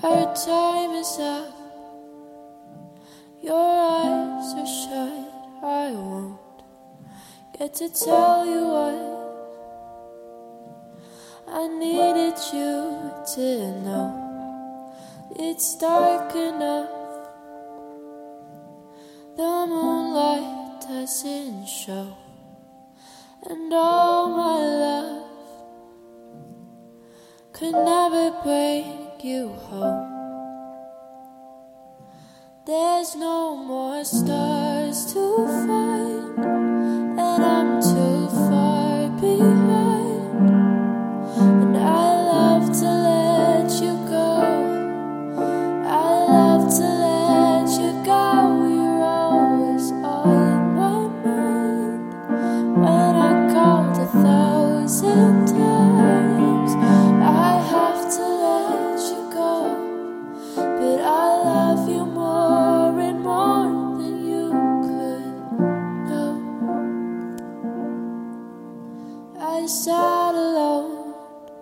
Our time is up. Your eyes are shut. I won't get to tell you what I needed you to know. It's dark enough. The moonlight doesn't show. And all my love could never bring you home. There's no more stars to find, and I'm too far behind. And I love to let you go. I love to let you go. You're always on my mind. When I called 1,000 times, I have to let you go. But I love you more and more than you could know. I sat alone,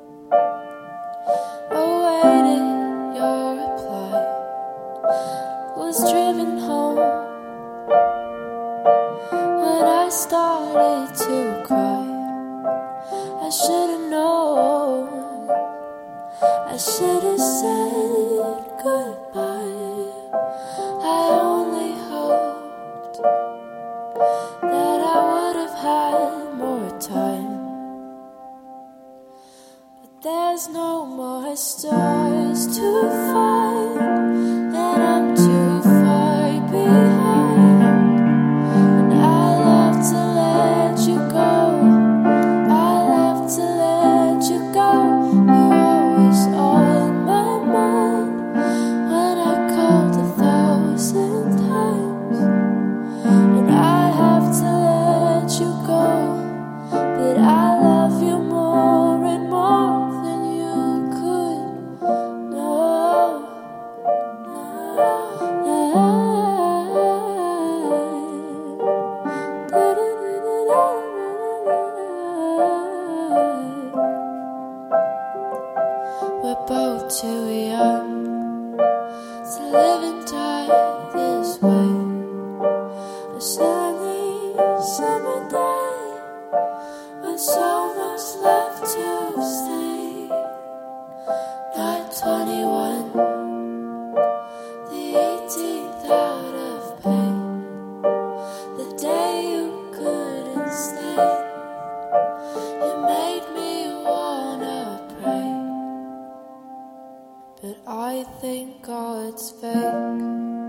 awaited your reply. Was driven home when I started to cry. I should've known. I should've said goodbye. I only hoped that I would've had more time. But there's no more stars to find, and I'm too far behind. And I love to let you go. I love to let you go. You're always on my mind. When I called 1,000 times, and I have to let you go. But I love you more and more than you could know. We're both too young to live and die this way. A sunny summer day with so much left to say. Not 21, the 18th out of pain. The day you couldn't stay, you made me wanna pray. But I think God's fake.